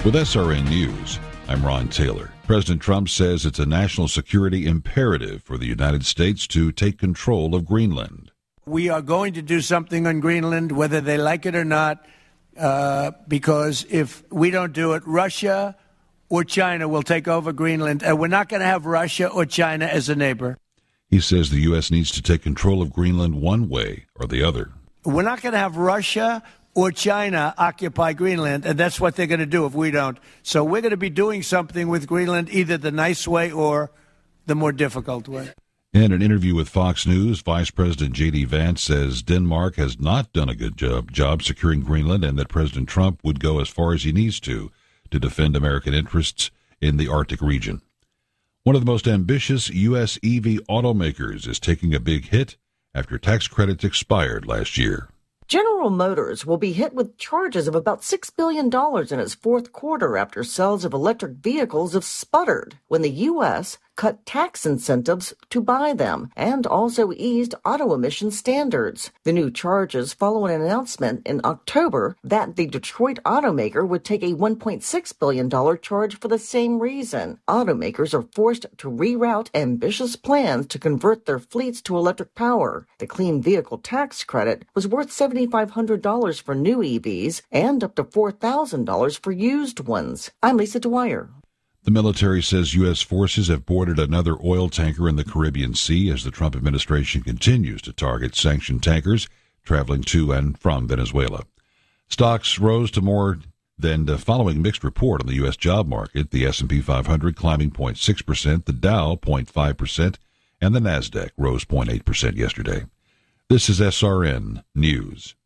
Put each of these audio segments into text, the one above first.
With SRN News, I'm Ron Taylor. President Trump says it's a national security imperative for the United States to take control of Greenland. We are going to do something on Greenland, whether they like it or not, because if we don't do it, Russia or China will take over Greenland, and we're not going to have Russia or China as a neighbor. He says the U.S. needs to take control of Greenland one way or the other. We're not going to have Russia or China occupy Greenland, and that's what they're going to do if we don't. So we're going to be doing something with Greenland, either the nice way or the more difficult way. In an interview with Fox News, Vice President J.D. Vance says Denmark has not done a good job securing Greenland and that President Trump would go as far as he needs to defend American interests in the Arctic region. One of the most ambitious U.S. EV automakers is taking a big hit after tax credits expired last year. General Motors will be hit with charges of about $6 billion in its fourth quarter after sales of electric vehicles have sputtered when the U.S. cut tax incentives to buy them and also eased auto emission standards. The new charges follow an announcement in October that the Detroit automaker would take a $1.6 billion charge for the same reason. Automakers are forced to reroute ambitious plans to convert their fleets to electric power. The clean vehicle tax credit was worth $7,500 for new EVs and up to $4,000 for used ones. I'm Lisa Dwyer. The military says U.S. forces have boarded another oil tanker in the Caribbean Sea as the Trump administration continues to target sanctioned tankers traveling to and from Venezuela. Stocks rose to more than the following mixed report on the U.S. job market, the S&P 500 climbing 0.6%, the Dow 0.5%, and the NASDAQ rose 0.8% yesterday. This is SRN News.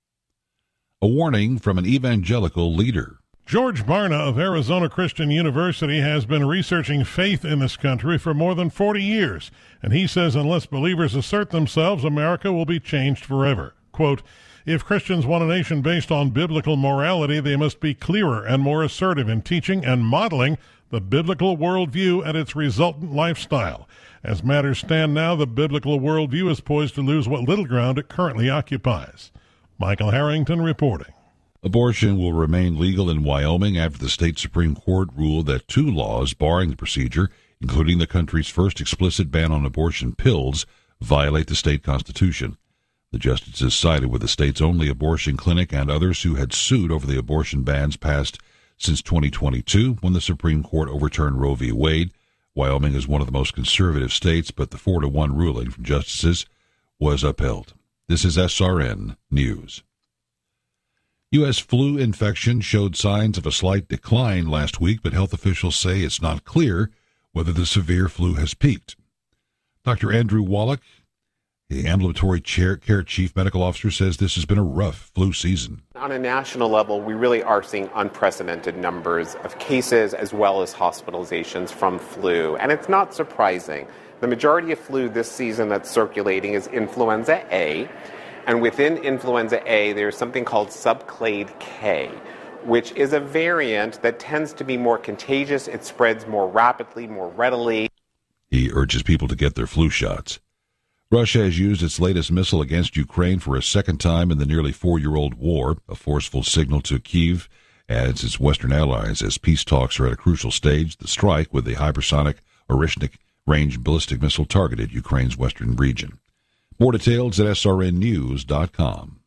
A warning from an evangelical leader. George Barna of Arizona Christian University has been researching faith in this country for more than 40 years, and he says unless believers assert themselves, America will be changed forever. Quote, if Christians want a nation based on biblical morality, they must be clearer and more assertive in teaching and modeling the biblical worldview and its resultant lifestyle. As matters stand now, the biblical worldview is poised to lose what little ground it currently occupies. Michael Harrington reporting. Abortion will remain legal in Wyoming after the state Supreme Court ruled that two laws barring the procedure, including the country's first explicit ban on abortion pills, violate the state constitution. The justices sided with the state's only abortion clinic and others who had sued over the abortion bans passed since 2022 when the Supreme Court overturned Roe v. Wade. Wyoming is one of the most conservative states, but the 4-1 ruling from justices was upheld. This is SRN News. U.S. flu infection showed signs of a slight decline last week, but health officials say it's not clear whether the severe flu has peaked. Dr. Andrew Wallach, the ambulatory care chief medical officer, says this has been a rough flu season. On a national level, we really are seeing unprecedented numbers of cases as well as hospitalizations from flu, and it's not surprising. The majority of flu this season that's circulating is influenza A. And within influenza A, there's something called subclade K, which is a variant that tends to be more contagious. It spreads more rapidly, more readily. He urges people to get their flu shots. Russia has used its latest missile against Ukraine for a second time in the nearly 4-year-old war, a forceful signal to Kyiv and its Western allies as peace talks are at a crucial stage. The strike with the hypersonic Orishnik range ballistic missile targeted Ukraine's western region. More details at srnnews.com.